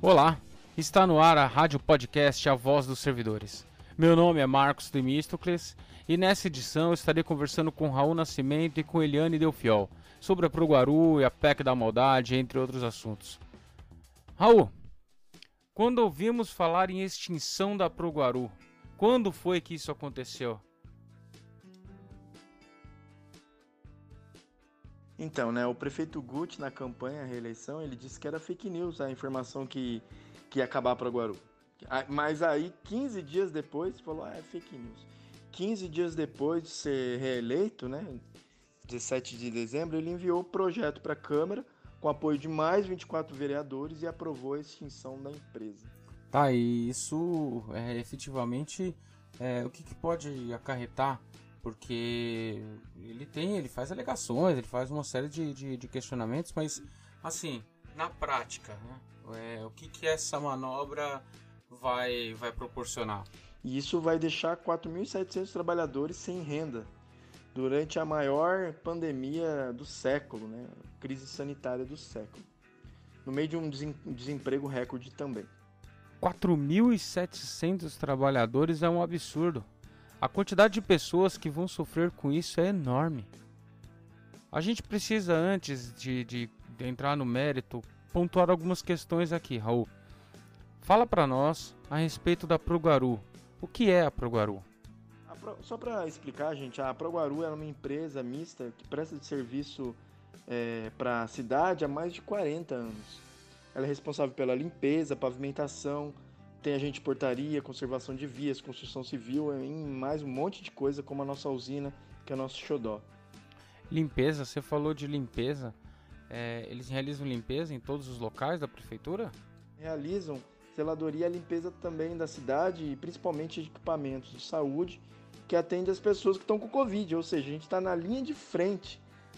Olá, está no ar a Rádio Podcast A Voz dos Servidores. Meu nome é Marcos Demístocles e nessa edição eu estarei conversando com Raul Nascimento e com Eliane Delfiol sobre a Proguaru e a PEC da Maldade, entre outros assuntos. Raul, quando ouvimos falar em extinção da Proguaru, quando foi que isso aconteceu? Então, o prefeito Guti, na campanha à reeleição, ele disse que era fake news a informação que ia acabar para Proguaru. Mas aí, 15 dias depois, falou, é fake news. 15 dias depois de ser reeleito, 17 de dezembro, ele enviou o projeto para a Câmara, com apoio de mais 24 vereadores, e aprovou a extinção da empresa. Tá, e isso efetivamente, o que pode acarretar? Porque ele faz alegações, ele faz uma série de questionamentos, mas assim, na prática, o que essa manobra vai proporcionar? E isso vai deixar 4.700 trabalhadores sem renda durante a maior pandemia do século, crise sanitária do século, no meio de um desemprego recorde também. 4.700 trabalhadores é um absurdo. A quantidade de pessoas que vão sofrer com isso é enorme. A gente precisa, antes de entrar no mérito, pontuar algumas questões aqui, Raul. Fala para nós a respeito da Proguaru. O que é a Proguaru? Só para explicar, gente, a Proguaru é uma empresa mista que presta de serviço para a cidade há mais de 40 anos. Ela é responsável pela limpeza, pavimentação, tem agente de portaria, conservação de vias, construção civil e mais um monte de coisa, como a nossa usina, que é o nosso xodó. Limpeza, você falou de limpeza. Eles realizam limpeza em todos os locais da prefeitura? Realizam zeladoria e limpeza também da cidade, e principalmente de equipamentos de saúde, que atende as pessoas que estão com Covid. Ou seja, a gente está na linha de frente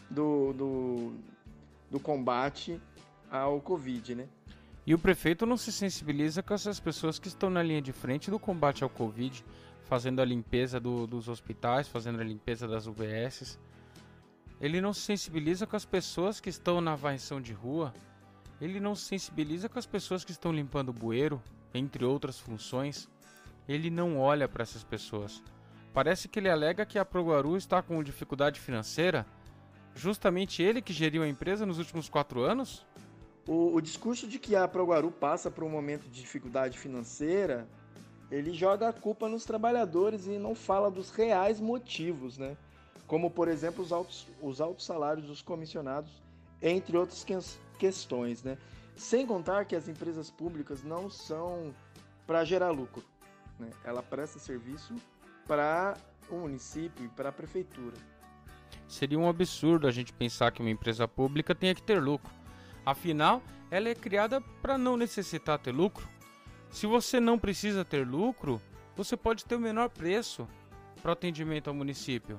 do combate ao Covid, E o prefeito não se sensibiliza com essas pessoas que estão na linha de frente do combate ao Covid, fazendo a limpeza dos hospitais, fazendo a limpeza das UBSs. Ele não se sensibiliza com as pessoas que estão na varrição de rua. Ele não se sensibiliza com as pessoas que estão limpando o bueiro, entre outras funções. Ele não olha para essas pessoas. Parece que ele alega que a Proguaru está com dificuldade financeira. Justamente ele que geriu a empresa nos últimos 4 anos? O discurso de que a Proguaru passa por um momento de dificuldade financeira, ele joga a culpa nos trabalhadores e não fala dos reais motivos, como, por exemplo, os altos salários dos comissionados, entre outras questões, Sem contar que as empresas públicas não são para gerar lucro, Ela presta serviço para o município e para a prefeitura. Seria um absurdo a gente pensar que uma empresa pública tenha que ter lucro. Afinal, ela é criada para não necessitar ter lucro. Se você não precisa ter lucro, você pode ter o menor preço para o atendimento ao município.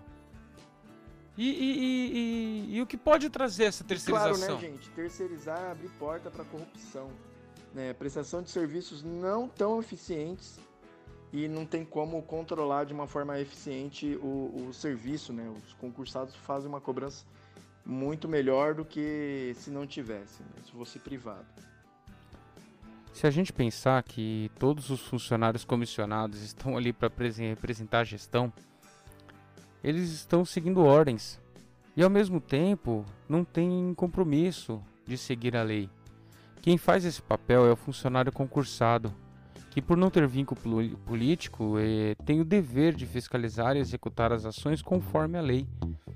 E o que pode trazer essa terceirização? Claro, gente? Terceirizar abre porta para corrupção. Prestação de serviços não tão eficientes e não tem como controlar de uma forma eficiente o serviço, Os concursados fazem uma cobrança muito melhor do que se não tivesse, se fosse privado. Se a gente pensar que todos os funcionários comissionados estão ali para representar a gestão, eles estão seguindo ordens e ao mesmo tempo não têm compromisso de seguir a lei. Quem faz esse papel é o funcionário concursado, que por não ter vínculo político tem o dever de fiscalizar e executar as ações conforme a lei.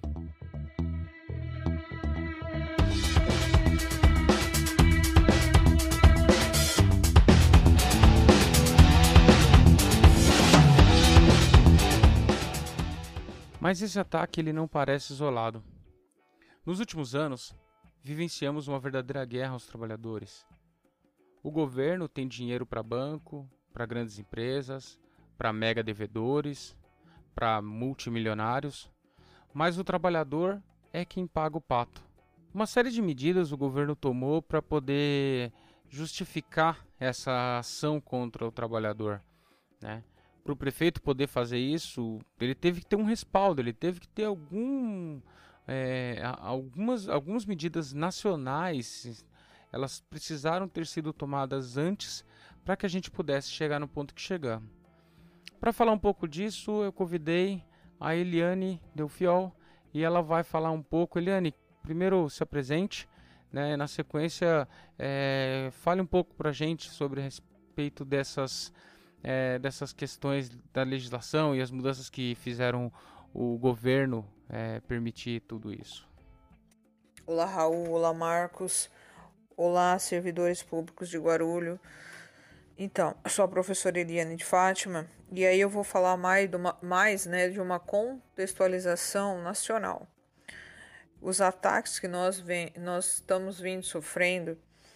Mas esse ataque ele não parece isolado. Nos últimos anos, vivenciamos uma verdadeira guerra aos trabalhadores. O governo tem dinheiro para banco, para grandes empresas, para mega devedores, para multimilionários, mas o trabalhador é quem paga o pato. Uma série de medidas o governo tomou para poder justificar essa ação contra o trabalhador, Para o prefeito poder fazer isso, ele teve que ter um respaldo, ele teve que ter algumas medidas nacionais elas precisaram ter sido tomadas antes para que a gente pudesse chegar no ponto que chegamos. Para falar um pouco disso, eu convidei a Eliane Delfiol e ela vai falar um pouco. Eliane, primeiro se apresente, né? Na sequência, fale um pouco para a gente sobre a respeito dessas questões da legislação e as mudanças que fizeram o governo permitir tudo isso. Olá, Raul. Olá, Marcos. Olá, servidores públicos de Guarulhos. Então, eu sou a professora Eliane de Fátima e aí eu vou falar mais de uma contextualização nacional. Os ataques que nós estamos vindo sofrendo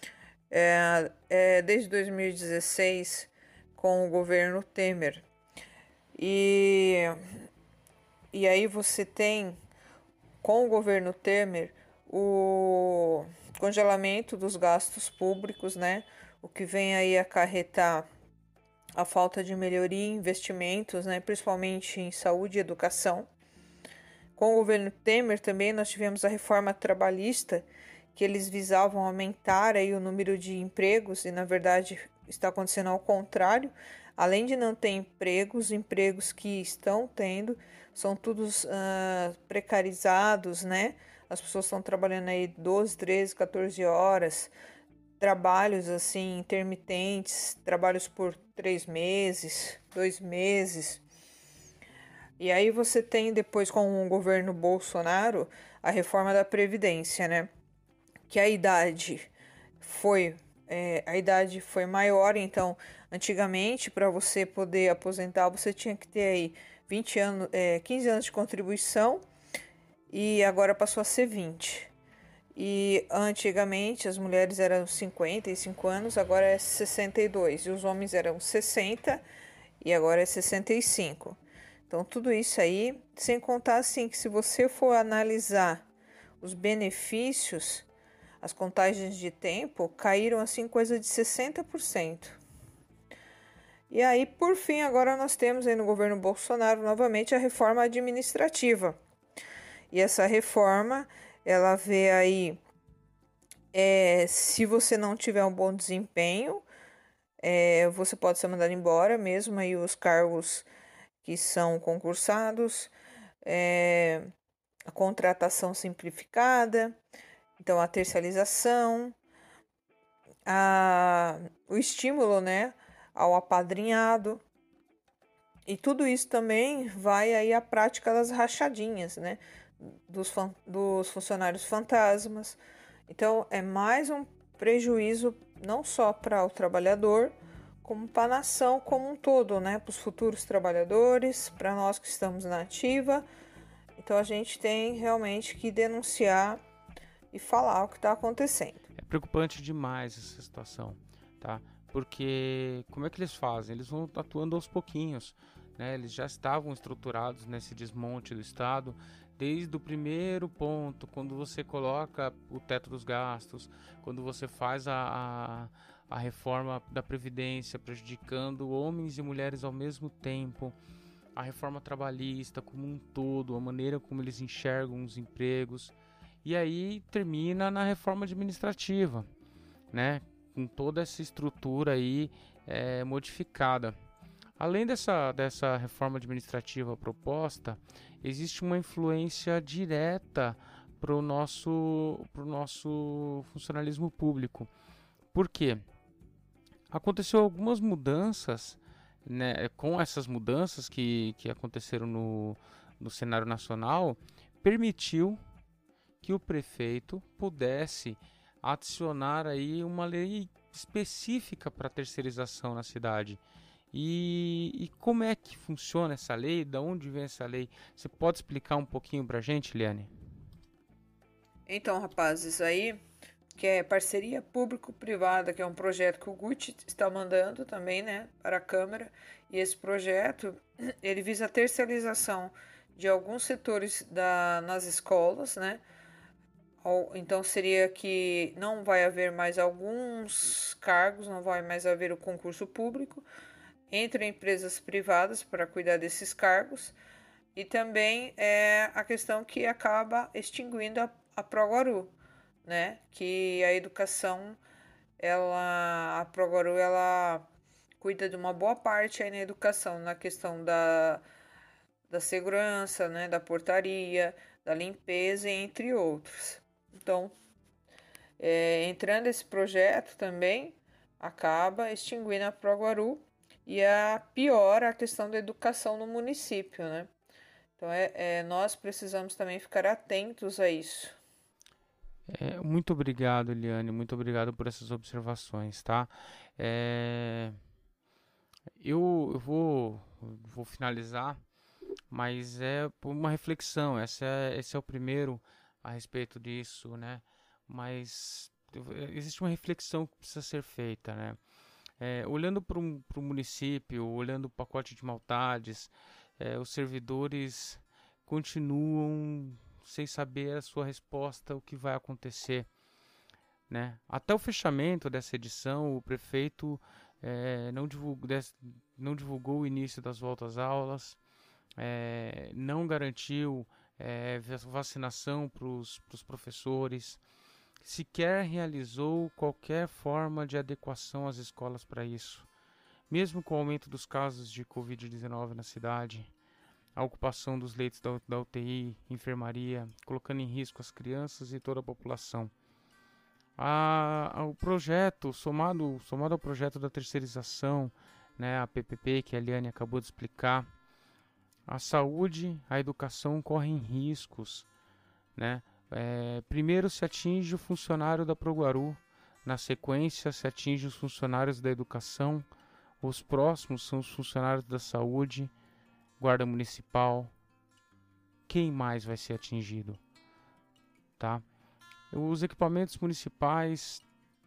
desde 2016 com o governo Temer. E aí você tem, com o governo Temer, o congelamento dos gastos públicos, né? O que vem aí acarretar a falta de melhoria em investimentos, né? Principalmente em saúde e educação. Com o governo Temer também nós tivemos a reforma trabalhista, que eles visavam aumentar aí o número de empregos e na verdade está acontecendo ao contrário. Além de não ter empregos, os empregos que estão tendo são todos precarizados, né? As pessoas estão trabalhando aí 12, 13, 14 horas, trabalhos assim intermitentes, trabalhos por 3 meses, 2 meses. E aí você tem depois com o governo Bolsonaro a reforma da Previdência, né? Que a idade foi maior, então antigamente para você poder aposentar você tinha que ter aí 15 anos de contribuição e agora passou a ser 20. E antigamente as mulheres eram 55 anos, agora é 62. E os homens eram 60 e agora é 65. Então tudo isso aí, sem contar assim que se você for analisar os benefícios, as contagens de tempo caíram assim coisa de 60%. E aí, por fim, agora nós temos aí no governo Bolsonaro novamente a reforma administrativa. E essa reforma, ela vê aí, se você não tiver um bom desempenho, você pode ser mandado embora, mesmo aí os cargos que são concursados, a contratação simplificada, então a terceirização, o estímulo, né, ao apadrinhado, e tudo isso também vai aí à prática das rachadinhas, né, dos funcionários fantasmas. Então é mais um prejuízo não só para o trabalhador, como para a nação como um todo, né, para os futuros trabalhadores, para nós que estamos na ativa. Então a gente tem realmente que denunciar e falar o que está acontecendo. É preocupante demais essa situação, tá? Porque como é que eles fazem? Eles vão atuando aos pouquinhos, né? Eles já estavam estruturados nesse desmonte do Estado desde o primeiro ponto, quando você coloca o teto dos gastos, quando você faz a reforma da Previdência, prejudicando homens e mulheres ao mesmo tempo, a reforma trabalhista como um todo, a maneira como eles enxergam os empregos, e aí termina na reforma administrativa, né? Com toda essa estrutura aí modificada. Além dessa reforma administrativa proposta, existe uma influência direta para o nosso funcionalismo público. Por quê? Aconteceu algumas mudanças, né? Com essas mudanças que aconteceram no cenário nacional, permitiu que o prefeito pudesse adicionar aí uma lei específica para terceirização na cidade. E como é que funciona essa lei? Da onde vem essa lei? Você pode explicar um pouquinho para a gente, Liane? Então, rapazes, aí que é parceria público-privada, que é um projeto que o Gucci está mandando também, né, para a Câmara. E esse projeto, ele visa a terceirização de alguns setores nas escolas, né? Então seria que não vai haver mais alguns cargos, não vai mais haver o concurso público, entre empresas privadas para cuidar desses cargos, e também a questão que acaba extinguindo a Proguaru, né, que a educação, a ProGuarú, ela cuida de uma boa parte aí na educação, na questão da segurança, né, da portaria, da limpeza, entre outros. Então, entrando esse projeto também, acaba extinguindo a ProGuarú e piora a questão da educação no município, né? Então, nós precisamos também ficar atentos a isso. Muito obrigado, Eliane, muito obrigado por essas observações, tá? Eu vou finalizar, mas é uma reflexão, esse é o primeiro a respeito disso, né? Mas existe uma reflexão que precisa ser feita, né? Olhando para o município, olhando o pacote de maldades, os servidores continuam sem saber a sua resposta, o que vai acontecer, né? Até o fechamento dessa edição, o prefeito não divulgou o início das voltas às aulas, não garantiu vacinação para os professores, sequer realizou qualquer forma de adequação às escolas para isso. Mesmo com o aumento dos casos de Covid-19 na cidade, a ocupação dos leitos da UTI, enfermaria, colocando em risco as crianças e toda a população. O projeto, somado ao projeto da terceirização, né, a PPP, que a Eliane acabou de explicar, a saúde, a educação correm riscos, né? Primeiro se atinge o funcionário da ProGuarú, na sequência se atinge os funcionários da educação, os próximos são os funcionários da saúde, guarda municipal. Quem mais vai ser atingido? Tá? Os equipamentos municipais,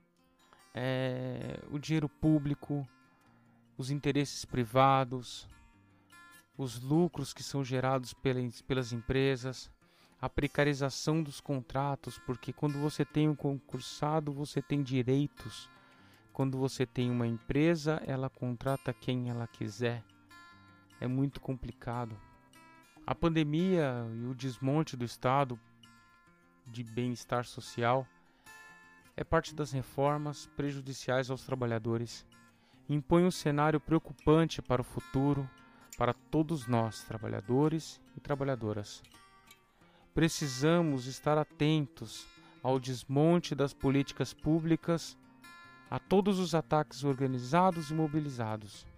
o dinheiro público, os interesses privados, os lucros que são gerados pelas empresas, a precarização dos contratos, porque quando você tem um concursado, você tem direitos. Quando você tem uma empresa, ela contrata quem ela quiser. É muito complicado. A pandemia e o desmonte do Estado de bem-estar social é parte das reformas prejudiciais aos trabalhadores. Impõe um cenário preocupante para o futuro, para todos nós, trabalhadores e trabalhadoras. Precisamos estar atentos ao desmonte das políticas públicas, a todos os ataques organizados e mobilizados.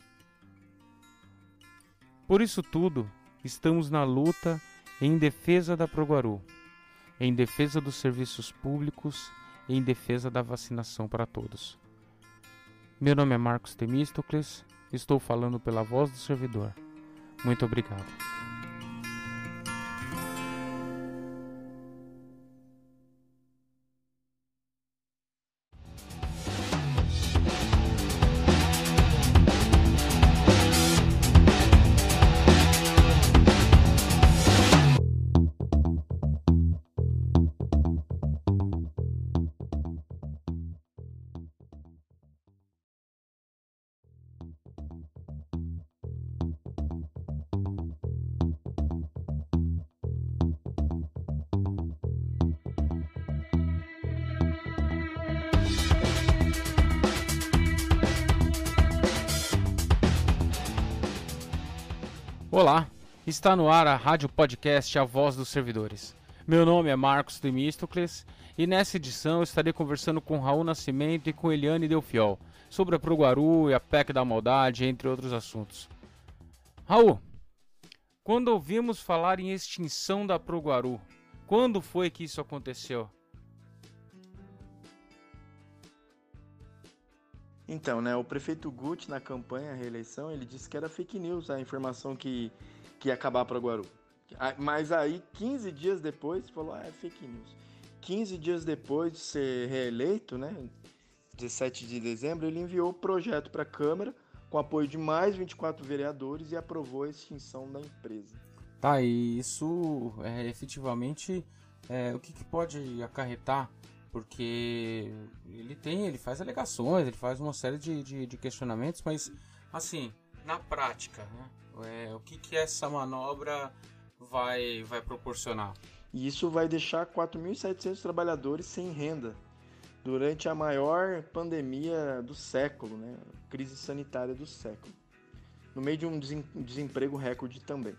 Por isso tudo, estamos na luta em defesa da ProGuarú, em defesa dos serviços públicos, em defesa da vacinação para todos. Meu nome é Marcos Temístocles, estou falando pela voz do servidor. Muito obrigado. Olá, está no ar a Rádio Podcast A Voz dos Servidores. Meu nome é Marcos Temístocles e nessa edição eu estarei conversando com Raul Nascimento e com Eliane Delfiol sobre a ProGuarú e a PEC da Maldade, entre outros assuntos. Raul, quando ouvimos falar em extinção da ProGuarú, quando foi que isso aconteceu? Então, né, o prefeito Guti, na campanha à reeleição, ele disse que era fake news a informação que ia acabar para Guarú. Mas aí, 15 dias depois, falou, é fake news. 15 dias depois de ser reeleito, né, 17 de dezembro, ele enviou o projeto para a Câmara, com apoio de mais 24 vereadores, e aprovou a extinção da empresa. Tá, e isso efetivamente, o que pode acarretar? Porque ele faz alegações, ele faz uma série de questionamentos, mas assim, na prática, né, o que essa manobra vai proporcionar? E isso vai deixar 4.700 trabalhadores sem renda durante a maior pandemia do século, né? Crise sanitária do século, no meio de um desemprego recorde também.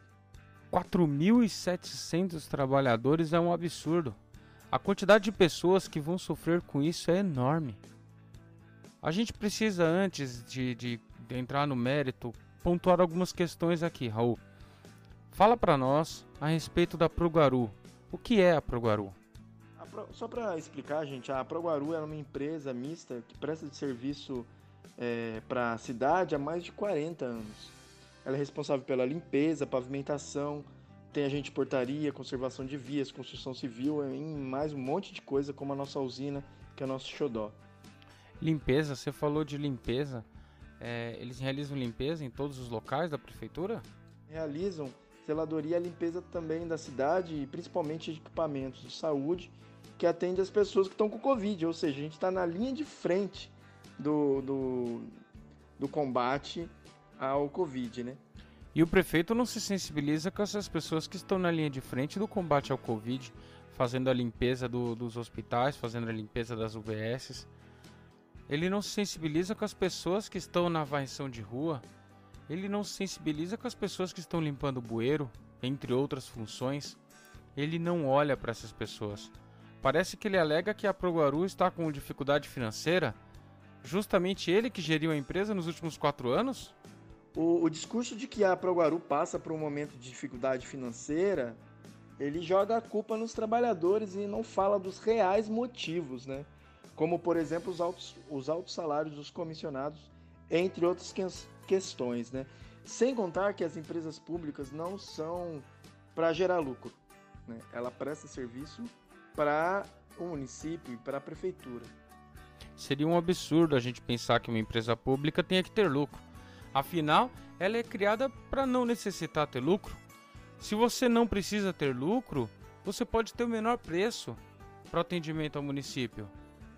4.700 trabalhadores é um absurdo. A quantidade de pessoas que vão sofrer com isso é enorme. A gente precisa, antes de entrar no mérito, pontuar algumas questões aqui, Raul. Fala para nós a respeito da Proguaru. O que é a Proguaru? Só para explicar, gente, a Proguaru é uma empresa mista que presta de serviço para a cidade há mais de 40 anos. Ela é responsável pela limpeza, pavimentação, tem agente de portaria, conservação de vias, construção civil, e mais um monte de coisa, como a nossa usina, que é o nosso xodó. Limpeza, você falou de limpeza. Eles realizam limpeza em todos os locais da prefeitura? Realizam zeladoria e limpeza também da cidade, e principalmente de equipamentos de saúde, que atende as pessoas que estão com Covid, ou seja, a gente está na linha de frente do combate ao Covid, né? E o prefeito não se sensibiliza com essas pessoas que estão na linha de frente do combate ao Covid, fazendo a limpeza dos hospitais, fazendo a limpeza das UBSs. Ele não se sensibiliza com as pessoas que estão na varrição de rua. Ele não se sensibiliza com as pessoas que estão limpando o bueiro, entre outras funções. Ele não olha para essas pessoas. Parece que ele alega que a Proguaru está com dificuldade financeira. Justamente ele que geriu a empresa nos últimos 4 anos? O discurso de que a Proguaru passa por um momento de dificuldade financeira, ele joga a culpa nos trabalhadores e não fala dos reais motivos, né? Como, por exemplo, os altos salários dos comissionados, entre outras questões, né? Sem contar que as empresas públicas não são para gerar lucro, né? Ela presta serviço para o município e para a prefeitura. Seria um absurdo a gente pensar que uma empresa pública tenha que ter lucro. Afinal, ela é criada para não necessitar ter lucro. Se você não precisa ter lucro, você pode ter o menor preço para o atendimento ao município.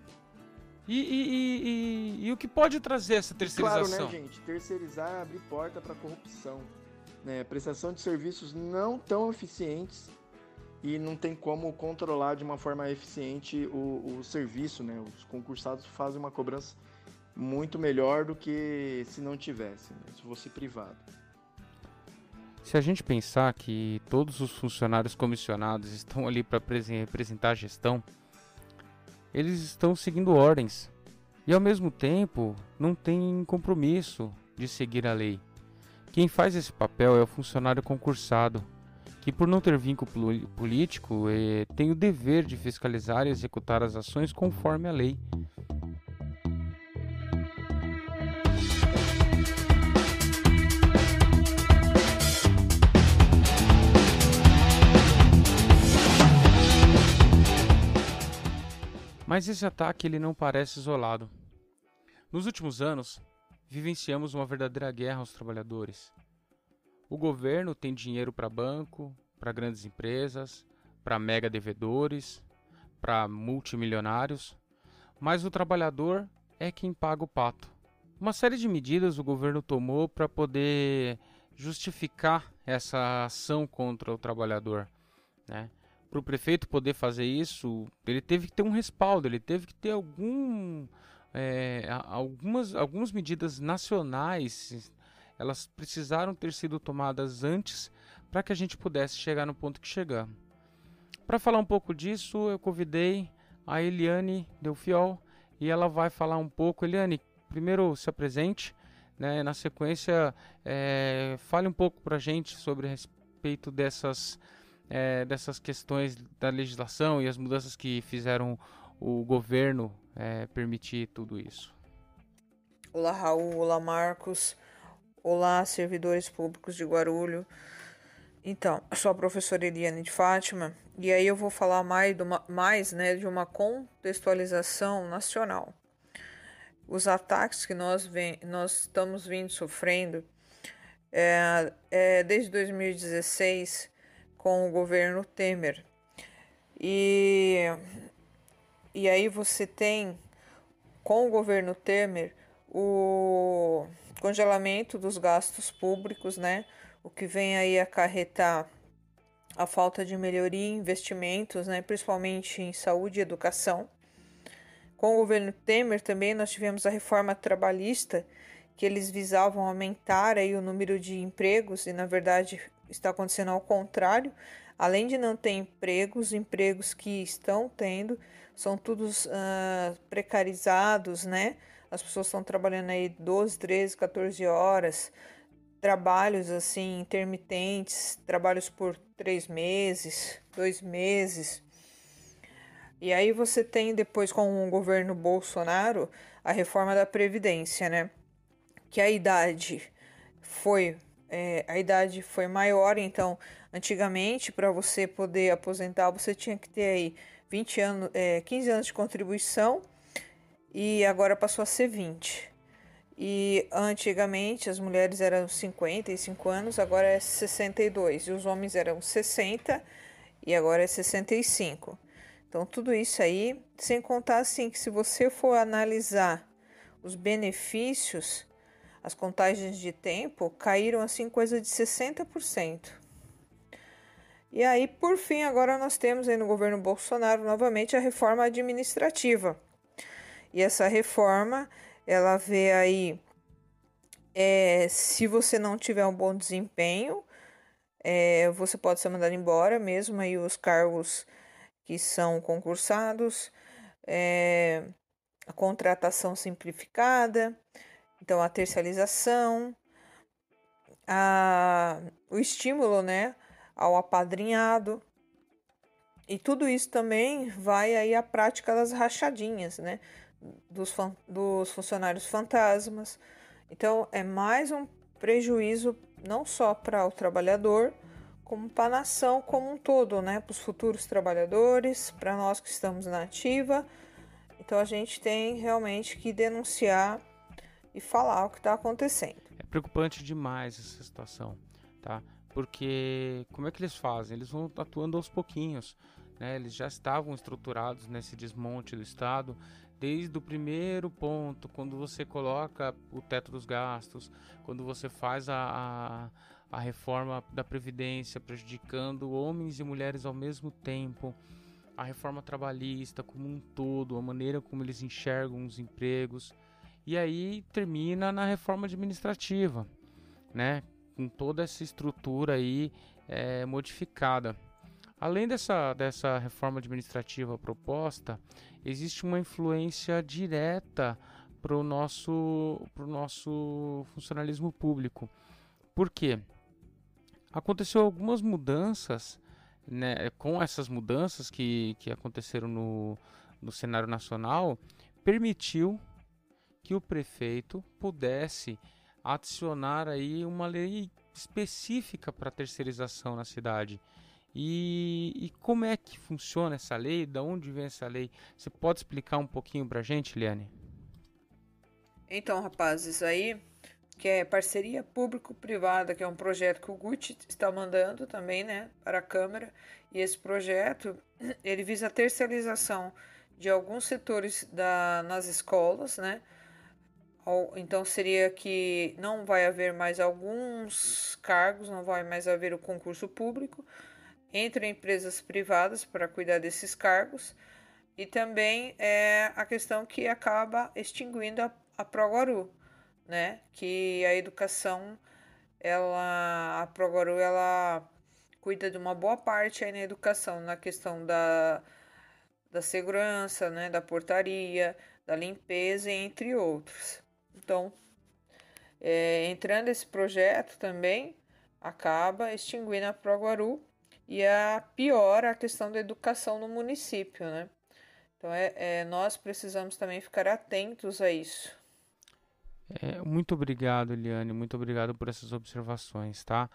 E o que pode trazer essa terceirização? Claro, né, gente? Terceirizar abre porta para corrupção, né? Prestação de serviços não tão eficientes e não tem como controlar de uma forma eficiente o serviço, né? Os concursados fazem uma cobrança muito melhor do que se não tivesse, né? Se fosse privado. Se a gente pensar que todos os funcionários comissionados estão ali para representar a gestão, eles estão seguindo ordens e ao mesmo tempo não têm compromisso de seguir a lei. Quem faz esse papel é o funcionário concursado, que por não ter vínculo político tem o dever de fiscalizar e executar as ações conforme a lei. Mas esse ataque ele não parece isolado. Nos últimos anos, vivenciamos uma verdadeira guerra aos trabalhadores. O governo tem dinheiro para banco, para grandes empresas, para mega devedores, para multimilionários, mas o trabalhador é quem paga o pato. Uma série de medidas o governo tomou para poder justificar essa ação contra o trabalhador, né? Para o prefeito poder fazer isso, ele teve que ter um respaldo, ele teve que ter algumas medidas nacionais. Elas precisaram ter sido tomadas antes para que a gente pudesse chegar no ponto que chegamos. Para falar um pouco disso, eu convidei a Eliane Delfiol e ela vai falar um pouco. Eliane, primeiro se apresente, né? Na sequência, fale um pouco para a gente sobre a respeito dessas questões da legislação e as mudanças que fizeram o governo permitir tudo isso. Olá, Raul. Olá, Marcos. Olá, servidores públicos de Guarulhos. Então, eu sou a professora Eliane de Fátima e aí eu vou falar mais de uma contextualização nacional. Os ataques que nós estamos vindo sofrendo desde 2016 com o governo Temer. E aí você tem, com o governo Temer, o congelamento dos gastos públicos, né? O que vem aí acarretar a falta de melhoria em investimentos, né, principalmente em saúde e educação. Com o governo Temer também nós tivemos a reforma trabalhista, que eles visavam aumentar aí o número de empregos, e na verdade está acontecendo ao contrário. Além de não ter empregos, os empregos que estão tendo são todos precarizados, né? As pessoas estão trabalhando aí 12, 13, 14 horas, trabalhos assim intermitentes, trabalhos por 3 meses, 2 meses. E aí você tem depois com o governo Bolsonaro a reforma da Previdência, né? Que a idade foi maior, então antigamente para você poder aposentar você tinha que ter aí 20 anos, 15 anos de contribuição, e agora passou a ser 20. E antigamente as mulheres eram 55 anos, agora é 62, e os homens eram 60 e agora é 65. Então tudo isso aí, sem contar assim que se você for analisar os benefícios, as contagens de tempo caíram assim coisa de 60%. E aí, por fim, agora nós temos aí no governo Bolsonaro novamente a reforma administrativa. E essa reforma, ela vê aí, se você não tiver um bom desempenho, você pode ser mandado embora, mesmo aí os cargos que são concursados, a contratação simplificada, então a terceirização, o estímulo, né, ao apadrinhado, e tudo isso também vai aí à prática das rachadinhas, né, dos funcionários fantasmas. Então é mais um prejuízo não só para o trabalhador, como para a nação como um todo, né, para os futuros trabalhadores, para nós que estamos na ativa. Então a gente tem realmente que denunciar e falar o que está acontecendo. É preocupante demais essa situação, tá? Porque como é que eles fazem? Eles vão atuando aos pouquinhos, né? Eles já estavam estruturados nesse desmonte do Estado desde o primeiro ponto, quando você coloca o teto dos gastos, quando você faz a reforma da Previdência, prejudicando homens e mulheres ao mesmo tempo, a reforma trabalhista como um todo, a maneira como eles enxergam os empregos, e aí termina na reforma administrativa, né? Com toda essa estrutura aí modificada. Além dessa reforma administrativa proposta, existe uma influência direta para o nosso funcionalismo público. Por quê? Aconteceu algumas mudanças, né? Com essas mudanças que aconteceram no cenário nacional, permitiu que o prefeito pudesse adicionar aí uma lei específica para terceirização na cidade. E como é que funciona essa lei? De onde vem essa lei? Você pode explicar um pouquinho para a gente, Liane? Então, rapazes, aí que é parceria público-privada, que é um projeto que o Gucci está mandando também, né, para a Câmara. E esse projeto, ele visa a terceirização de alguns setores nas escolas, né? Então seria que não vai haver mais alguns cargos, não vai mais haver o concurso público, entre empresas privadas para cuidar desses cargos, e também a questão que acaba extinguindo a Proguaru, né? Que a educação, a Proguaru, ela cuida de uma boa parte aí na educação, na questão da segurança, né? Da portaria, da limpeza, entre outros. Então, entrando esse projeto também, acaba extinguindo a Proguaru e piora a questão da educação no município, né? Então, nós precisamos também ficar atentos a isso. Muito obrigado, Eliane, muito obrigado por essas observações, tá?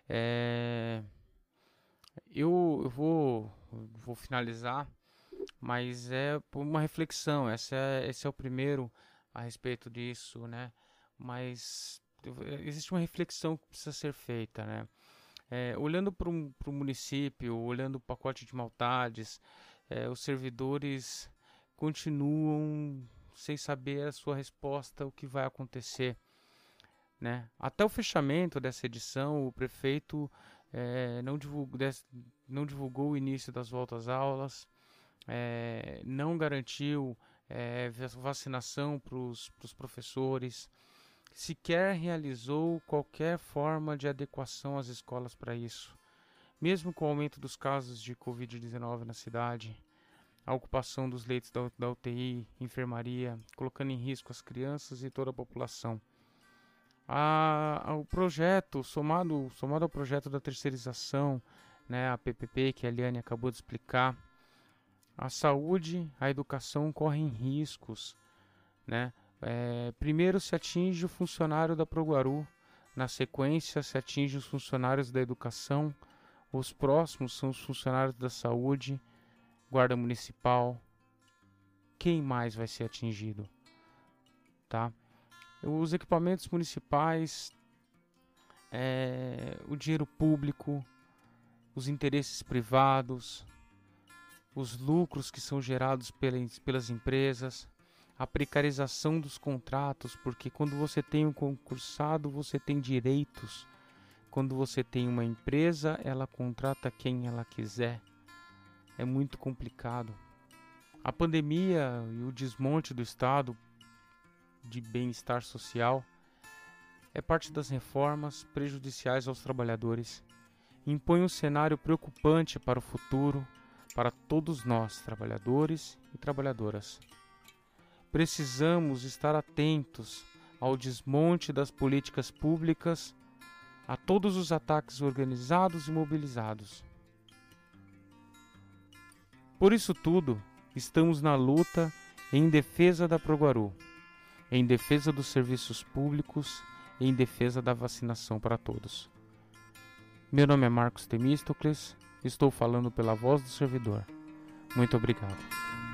Eu vou finalizar, mas é uma reflexão, esse é o primeiro a respeito disso, né? Mas existe uma reflexão que precisa ser feita, né? Olhando para o município, olhando o pacote de maldades, os servidores continuam sem saber a sua resposta, o que vai acontecer, né? Até o fechamento dessa edição, o prefeito não divulgou o início das voltas às aulas, não garantiu vacinação para os professores, sequer realizou qualquer forma de adequação às escolas para isso. Mesmo com o aumento dos casos de Covid-19 na cidade, a ocupação dos leitos da UTI, enfermaria, colocando em risco as crianças e toda a população. O projeto, somado ao projeto da terceirização, né, a PPP, que a Eliane acabou de explicar, a saúde, a educação correm riscos, né? Primeiro se atinge o funcionário da Proguaru, na sequência se atinge os funcionários da educação, os próximos são os funcionários da saúde, guarda municipal. Quem mais vai ser atingido? Tá? Os equipamentos municipais, o dinheiro público, os interesses privados, os lucros que são gerados pelas empresas, a precarização dos contratos, porque quando você tem um concursado, você tem direitos. Quando você tem uma empresa, ela contrata quem ela quiser. É muito complicado. A pandemia e o desmonte do Estado de bem-estar social é parte das reformas prejudiciais aos trabalhadores. Impõe um cenário preocupante para o futuro, para todos nós, trabalhadores e trabalhadoras. Precisamos estar atentos ao desmonte das políticas públicas, a todos os ataques organizados e mobilizados. Por isso tudo, estamos na luta em defesa da Proguaru, em defesa dos serviços públicos e em defesa da vacinação para todos. Meu nome é Marcos Temístocles, estou falando pela voz do servidor. Muito obrigado.